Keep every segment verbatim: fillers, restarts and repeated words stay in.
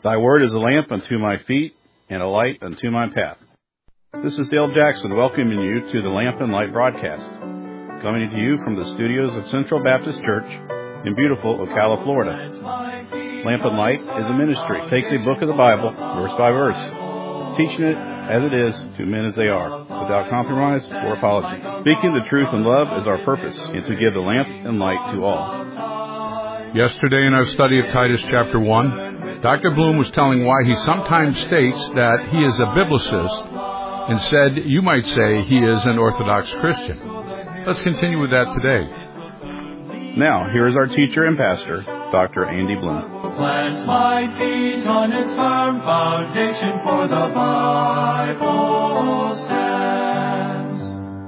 Thy word is a lamp unto my feet and a light unto my path. This is Dale Jackson welcoming you to the Lamp and Light broadcast, coming to you from the studios of Central Baptist Church in beautiful Ocala, Florida. Lamp and Light is a ministry. It takes a book of the Bible, verse by verse, teaching it as it is to men as they are, without compromise or apology. Speaking the truth in love is our purpose, and to give the lamp and light to all. Yesterday in our study of Titus chapter one, Doctor Bloom was telling why he sometimes states that he is a biblicist and said you might say he is an Orthodox Christian. Let's continue with that today. Now, here is our teacher and pastor, Doctor Andy Bloom. Plant my feet on its firm foundation, for the Bible stands.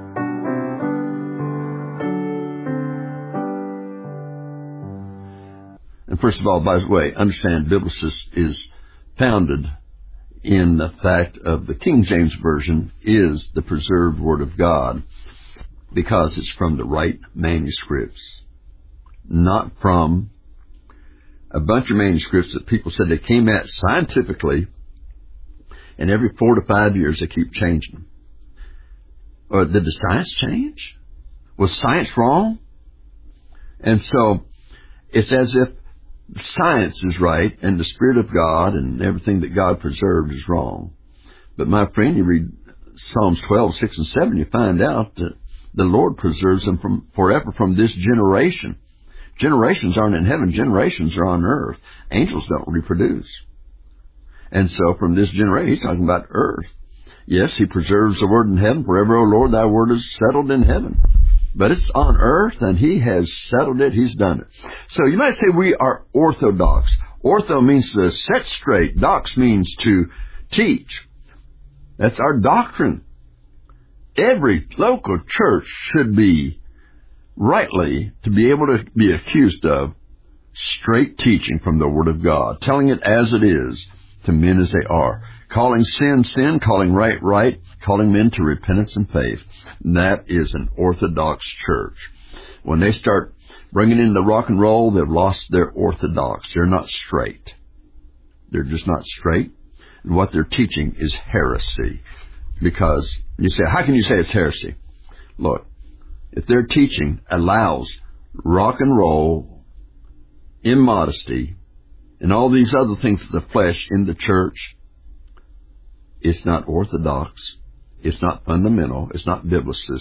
And first of all, by the way, understand biblicist is founded in the fact of the King James Version is the preserved Word of God because it's from the right manuscripts, not from a bunch of manuscripts that people said they came at scientifically, and every four to five years they keep changing them. Or did the science change? Was science wrong? And so it's as if science is right and the Spirit of God and everything that God preserved is wrong. But my friend, you read Psalms twelve, six and seven, you find out that the Lord preserves them from forever from this generation. Generations aren't in heaven. Generations are on earth. Angels don't reproduce. And so from this generation, he's talking about earth. Yes, he preserves the word in heaven. Forever, O Lord, thy word is settled in heaven. But it's on earth, and he has settled it. He's done it. So you might say we are orthodox. Ortho means to set straight. Dox means to teach. That's our doctrine. Every local church should be rightly to be able to be accused of straight teaching from the Word of God, telling it as it is to men as they are, calling sin, sin, calling right, right, calling men to repentance and faith. And that is an Orthodox church. When they start bringing in the rock and roll, they've lost their orthodox. They're not straight. They're just not straight. And what they're teaching is heresy. Because you say, how can you say it's heresy? Look, if their teaching allows rock and roll, immodesty, and all these other things of the flesh in the church, it's not orthodox. It's not fundamental. It's not biblicist.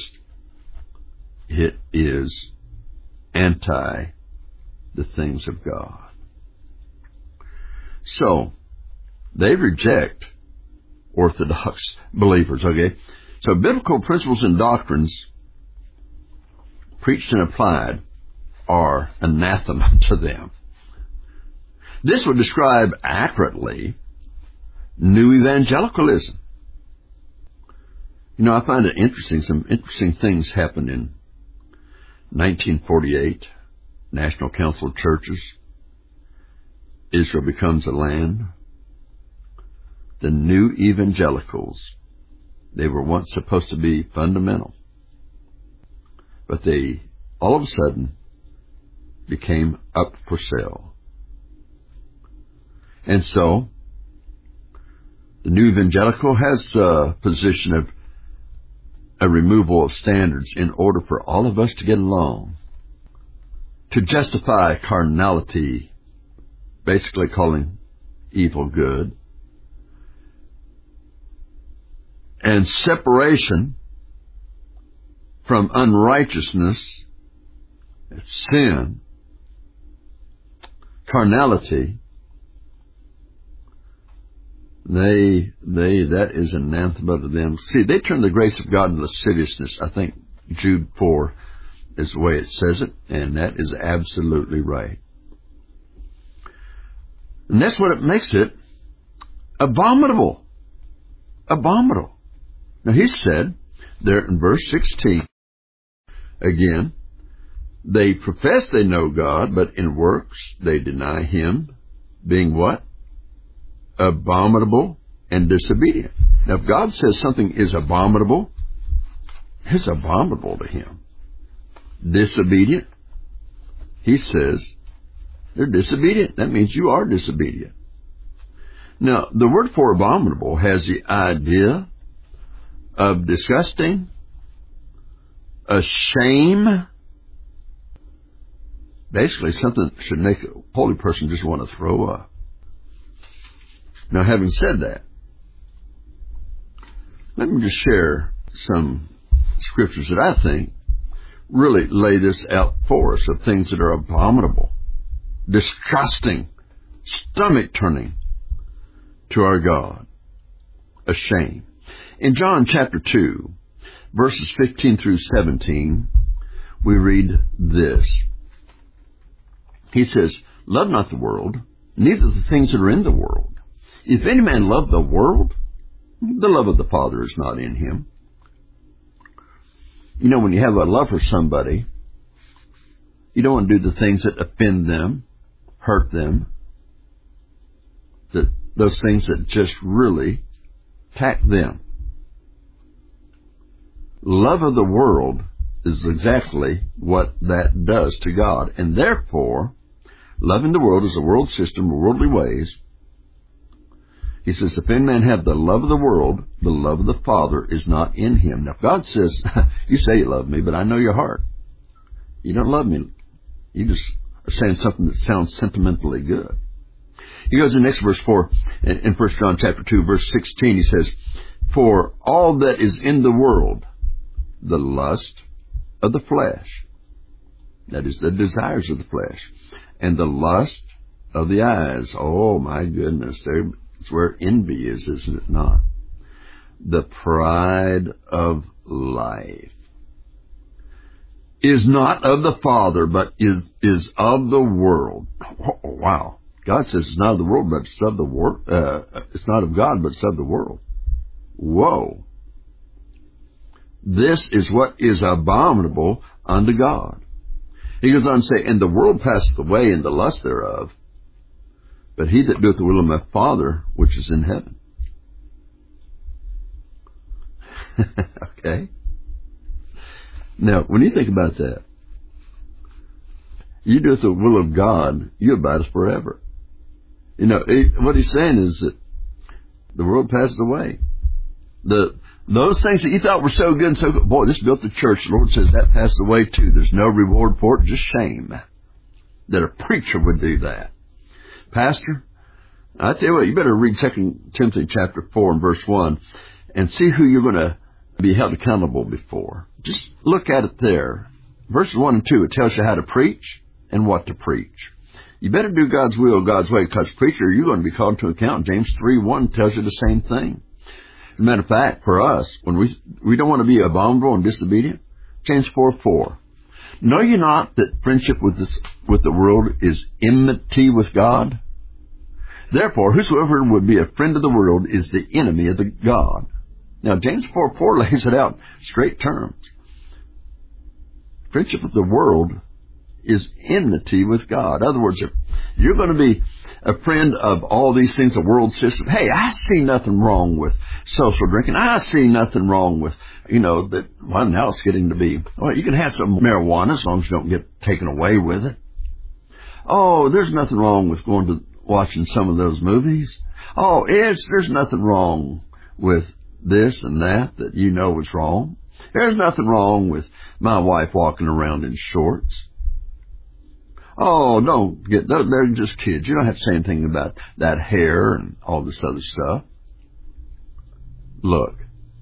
It is anti the things of God. So, they reject Orthodox believers, okay? So, biblical principles and doctrines preached and applied are anathema to them. This would describe accurately New Evangelicalism. You know, I find it interesting. Some interesting things happened in nineteen forty-eight, National Council of Churches. Israel becomes a land. The New Evangelicals, they were once supposed to be fundamental, but they all of a sudden became up for sale. And so, the New Evangelical has a position of a removal of standards in order for all of us to get along, to justify carnality, basically calling evil good, and separation from unrighteousness, sin, carnality. They, they, that is anathema to them. See, they turn the grace of God into lasciviousness. I think Jude four is the way it says it, and that is absolutely right. And that's what it makes it abominable. Abominable. Now, he said there in verse sixteen, again, they profess they know God, but in works they deny him, being what? Abominable and disobedient. Now, if God says something is abominable, it's abominable to him. Disobedient, he says they're disobedient. That means you are disobedient. Now, the word for abominable has the idea of disgusting, a shame, basically something that should make a holy person just want to throw up. Now, having said that, let me just share some scriptures that I think really lay this out for us of things that are abominable, disgusting, stomach-turning to our God, a shame. In John chapter two, verses fifteen through seventeen, we read this. He says, "Love not the world, neither the things that are in the world. If any man love the world, the love of the Father is not in him." You know, when you have a love for somebody, you don't want to do the things that offend them, hurt them, that those things that just really attack them. Love of the world is exactly what that does to God. And therefore, loving the world is a world system, worldly ways. He says, if any man have the love of the world, the love of the Father is not in him. Now, God says, you say you love me, but I know your heart. You don't love me. You just are saying something that sounds sentimentally good. He goes in the next verse four, in First John chapter two, verse sixteen, he says, for all that is in the world, the lust of the flesh, that is the desires of the flesh, and the lust of the eyes. Oh, my goodness, there It's where envy is, isn't it not? The pride of life is not of the Father, but is is of the world. Oh, wow. God says it's not of the world, but it's of the world. Uh, it's not of God, but it's of the world. Whoa. This is what is abominable unto God. He goes on to say, and the world passeth away, and the lust thereof, but he that doeth the will of my Father, which is in heaven. Okay? Now, when you think about that, you do the will of God, you abide us forever. You know, it, what he's saying is that the world passes away. The Those things that you thought were so good and so good, boy, this built the church. The Lord says that passed away too. There's no reward for it, just shame that a preacher would do that. Pastor, I tell you what, you better read Second Timothy chapter four and verse one and see who you're going to be held accountable before. Just look at it there. Verses one and two, it tells you how to preach and what to preach. You better do God's will, God's way, because preacher, you're going to be called to account. James three one tells you the same thing. As a matter of fact, for us, when we we don't want to be abominable and disobedient, James four four. Know ye not that friendship with this with the world is enmity with God? Therefore, whosoever would be a friend of the world is the enemy of the God. Now, James four four lays it out straight terms. Friendship with the world is enmity with God. In other words, if you're going to be a friend of all these things, the world system, hey, I see nothing wrong with social drinking. I see nothing wrong with, you know, that, well, now it's getting to be, well, you can have some marijuana as long as you don't get taken away with it. Oh, there's nothing wrong with going to watching some of those movies. Oh, it's, there's nothing wrong with this and that that you know is wrong. There's nothing wrong with my wife walking around in shorts. Oh, don't get, they're just kids. You don't have to say anything about that hair and all this other stuff. Look,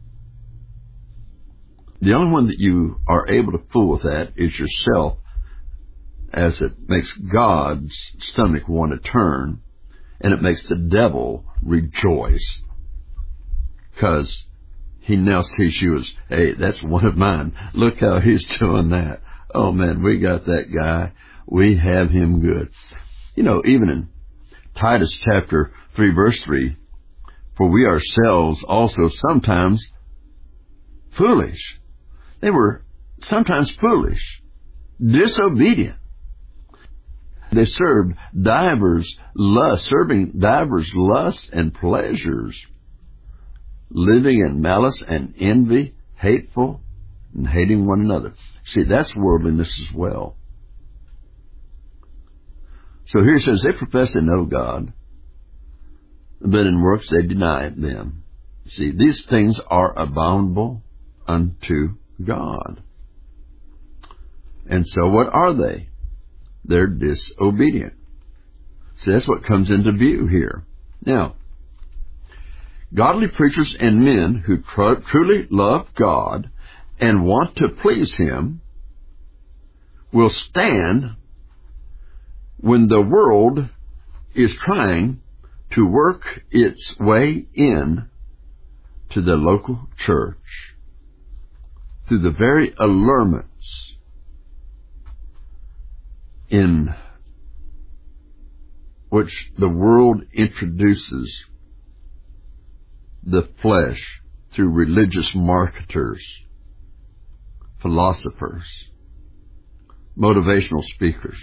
the only one that you are able to fool with that is yourself, as it makes God's stomach want to turn, and it makes the devil rejoice, because he now sees you as, hey, that's one of mine. Look how he's doing that. Oh, man, we got that guy. We have him good. You know, even in Titus chapter three, verse three, for we ourselves also sometimes foolish. They were sometimes foolish, disobedient. They served divers lusts, serving divers lusts and pleasures, living in malice and envy, hateful, and hating one another. See, that's worldliness as well. So here it says, they profess to know God. but in works they deny them. See, these things are abominable unto God. And so what are they? They're disobedient. So that's what comes into view here. Now, godly preachers and men who tr- truly love God and want to please Him will stand when the world is trying to work its way in to the local church through the very allurements in which the world introduces the flesh through religious marketers, philosophers, motivational speakers.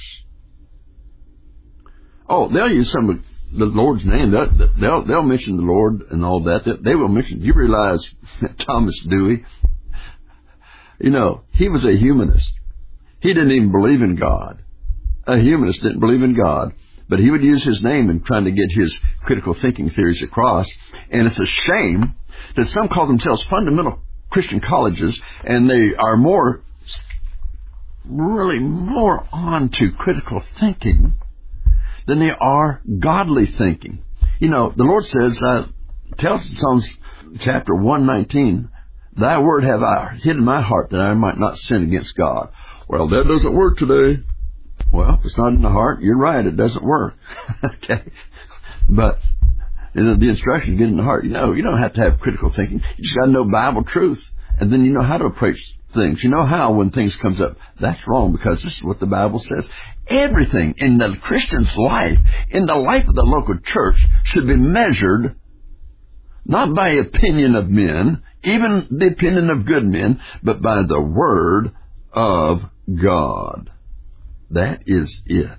Oh, they'll use some of the Lord's name. They'll, they'll, they'll mention the Lord and all that. They will mention, you realize Thomas Dewey, you know, he was a humanist. He didn't even believe in God. A humanist didn't believe in God, but he would use his name in trying to get his critical thinking theories across. And it's a shame that some call themselves fundamental Christian colleges, and they are more, really more on to critical thinking than they are godly thinking. You know, the Lord says, uh, tells us in Psalms chapter one nineteen, thy word have I hid in my heart that I might not sin against God. Well, that doesn't work today. Well, if it's not in the heart, you're right, it doesn't work. Okay. But you know, the instruction, get in the heart. You know, you don't have to have critical thinking. You just got to know Bible truth. And then you know how to approach things. You know how when things comes up, that's wrong because this is what the Bible says. Everything in the Christian's life, in the life of the local church, should be measured not by opinion of men, even the opinion of good men, but by the Word of God. That is it.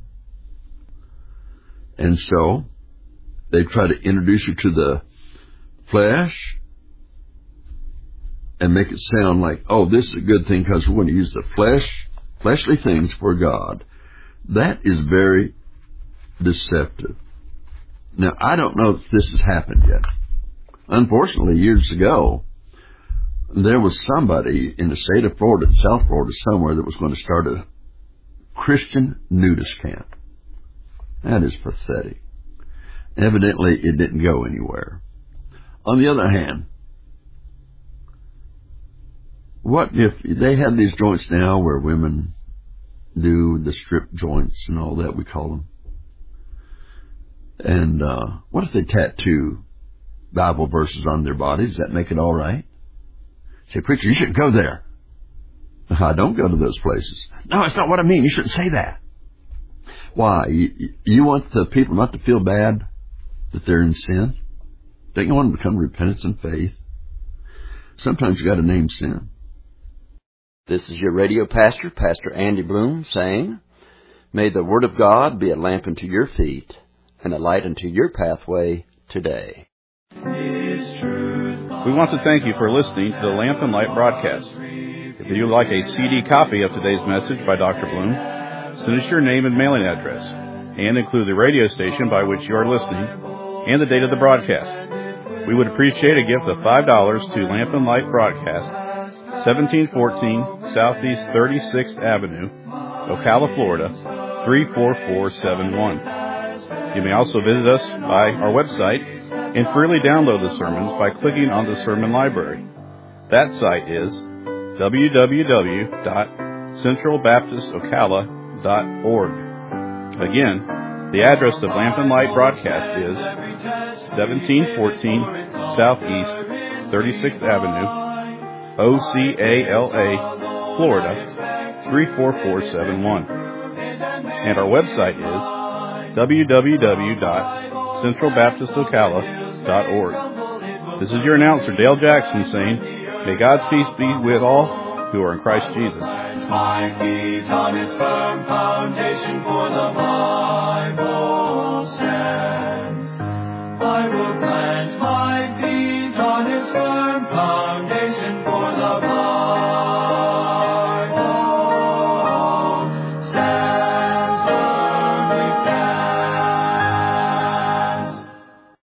And so, they try to introduce you to the flesh and make it sound like, oh, this is a good thing because we're going to use the flesh, fleshly things for God. That is very deceptive. Now, I don't know if this has happened yet. Unfortunately, years ago, there was somebody in the state of Florida, South Florida, somewhere that was going to start a Christian nudist camp. That is pathetic. Evidently, it didn't go anywhere. On the other hand, what if they have these joints now where women do the strip joints and all that, we call them. And uh, what if they tattoo Bible verses on their body? Does that make it all right? Say, preacher, you shouldn't go there. I don't go to those places. No, that's not what I mean. You shouldn't say that. Why? You, you want the people not to feel bad that they're in sin? Don't you want them to come to repentance and faith? Sometimes you got to name sin. This is your radio pastor, Pastor Andy Bloom, saying, may the Word of God be a lamp unto your feet and a light unto your pathway today. We want to thank you for listening to the Lamp and Light broadcast. If you would like a C D copy of today's message by Doctor Bloom, send us your name and mailing address, and include the radio station by which you are listening and the date of the broadcast. We would appreciate a gift of five dollars to Lamp and Light Broadcast, seventeen fourteen Southeast thirty-sixth Avenue, Ocala, Florida, three four four seven one. You may also visit us by our website and freely download the sermons by clicking on the sermon library. That site is w w w dot central baptist ocala dot org. Again, the address of Lamp and Light Broadcast is seventeen fourteen Southeast thirty-sixth Avenue, O C A L A, Florida, three four four seven one. And our website is w w w dot central baptist ocala dot org. This is your announcer, Dale Jackson, saying, may God's peace be with all who are in Christ Jesus. My feet on its firm foundation, for the Bible stands. I will